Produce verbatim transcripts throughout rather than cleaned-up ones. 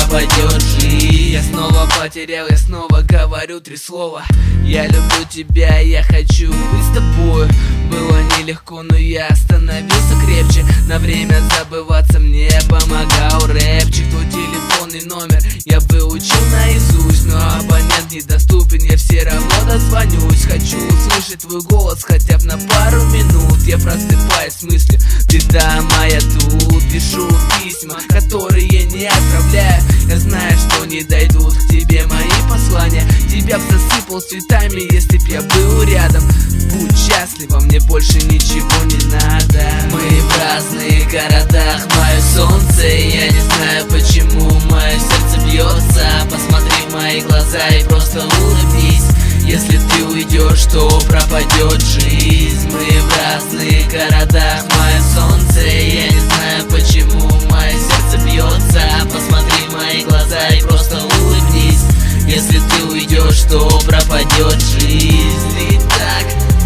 пропадет жизнь. Я снова потерял, я снова говорю три слова: я люблю тебя, я хочу быть с тобою. Было нелегко, но я становился крепче. На время забываться мне помогал рэпчик. Твой телефонный номер я выучил наизусть, но абонент недоступен, я все равно дозвонюсь. Хочу услышать твой голос хотя бы на пару минут. Я просыпаюсь с мыслью: ты там, а я тут. Пишу письма, которые не отправляю. Я знаю, что не дойдут к тебе мои послания. Тебя б засыпал цветами, если б я был рядом. Будь счастлива, мне больше ничего не надо. Мы в разных городах, мое солнце. Я не знаю, почему мое сердце бьется. Посмотри в мои глаза и просто улыбнись. Если ты уйдешь, то пропадет жизнь. Мы в разных городах, мое солнце. Я не знаю, почему мое сердце бьется. Посмотри в мои глаза и просто улыбнись. Если ты уйдешь, то пропадет жизнь. И так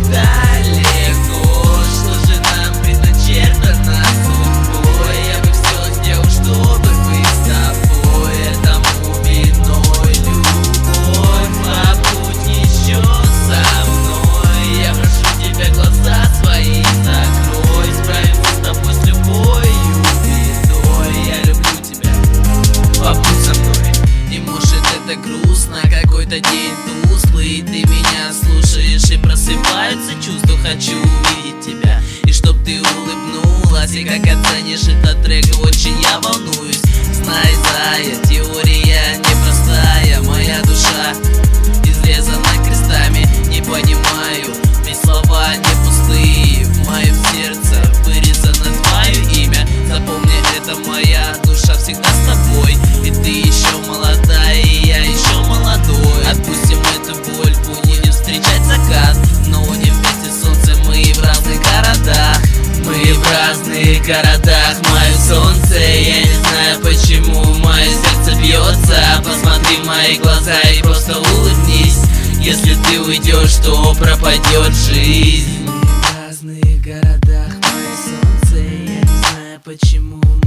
далеко, что же нам предначертано судьбой. Я бы все сделал, чтобы быть с тобой. Этому виной любовь, побудь еще со мной. Я прошу тебя, глаза свои закрой. Справимся с тобой с любою бедой. Я люблю тебя, побудь со мной. И может это грустно, какой-то день тусклый. Ты меня слушаешь и просыпаются чувства. Хочу увидеть тебя, и чтоб ты улыбнулась. И как оценишь этот трек, очень я волнуюсь. Знай, зая, теория непростая. Моя душа изрезана крестами. Не понимаю, ведь слова не пустые. В моем сердце вырезано твое имя. Запомни, это моя душа всегда с тобой. И ты еще молодая, и я еще молодой. Отпустим эту боль, будем встречать закат. Но не вместе с солнцем, мы в разных городах. Мы в разных городах, мое солнце. Я не знаю, почему мое сердце бьется. Посмотри в мои глаза и просто улыбнись. Если ты уйдешь, то пропадет жизнь. Мы в разных городах, мое солнце. Я не знаю, почему